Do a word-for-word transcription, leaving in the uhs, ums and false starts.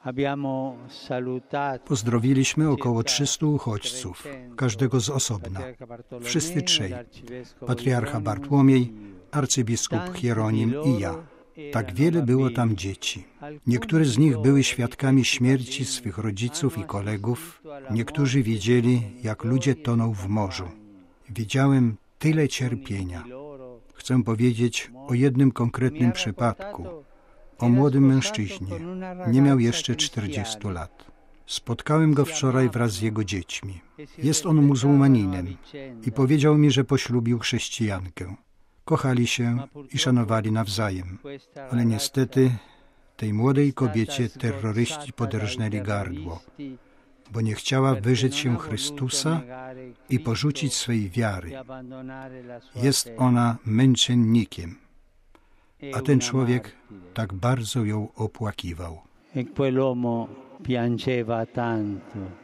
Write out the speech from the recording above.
Pozdrowiliśmy około trzystu uchodźców, każdego z osobna. Wszyscy trzej. Patriarcha Bartłomiej, arcybiskup Hieronim i ja. Tak wiele było tam dzieci. Niektóre z nich były świadkami śmierci swych rodziców i kolegów. Niektórzy widzieli, jak ludzie toną w morzu. Widziałem tyle cierpienia. Chcę powiedzieć o jednym konkretnym przypadku. O młodym mężczyźnie. Nie miał jeszcze czterdziestu lat. Spotkałem go wczoraj wraz z jego dziećmi. Jest on muzułmaninem i powiedział mi, że poślubił chrześcijankę. Kochali się i szanowali nawzajem. Ale niestety tej młodej kobiecie terroryści poderżnęli gardło, bo nie chciała wyrzec się Chrystusa i porzucić swej wiary. Jest ona męczennikiem, a ten człowiek tak bardzo ją opłakiwał. E quell'uomo piangeva tanto.